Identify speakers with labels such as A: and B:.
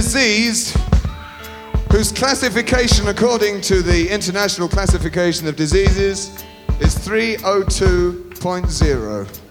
A: disease whose classification according to the International Classification of Diseases is 302.0.